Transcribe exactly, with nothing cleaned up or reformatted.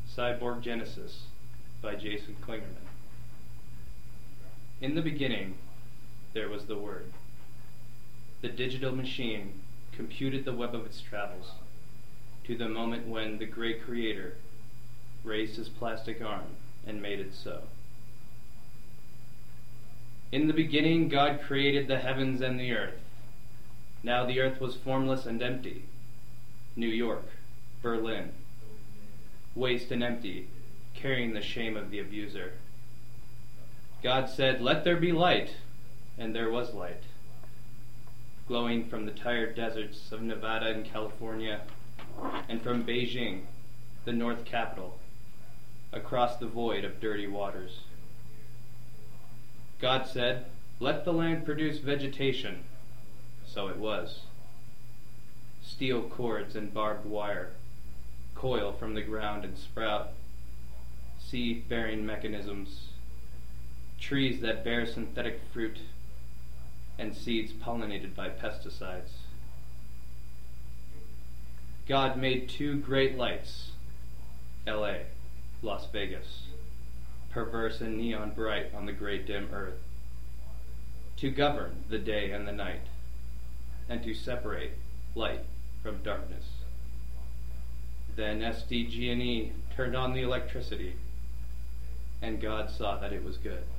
Cyborg Genesis by Jason Klingerman. In the beginning, there was the Word. The digital machine computed the web of its travels to the moment when the great Creator raised his plastic arm and made it so. In the beginning, God created the heavens and the earth. Now the earth was formless and empty. New York, Berlin, waste and empty, carrying the shame of the abuser. God said, "Let there be light," and there was light, glowing from the tired deserts of Nevada and California, and from Beijing, the North capital, across the void of dirty waters. God said, "Let the land produce vegetation." So it was. Steel cords and barbed wire coil from the ground and sprout, seed-bearing mechanisms, trees that bear synthetic fruit, and seeds pollinated by pesticides. God made two great lights, L A, Las Vegas, perverse and neon bright on the great dim earth, to govern the day and the night, and to separate light from darkness. Then S D G and E turned on the electricity, and God saw that it was good.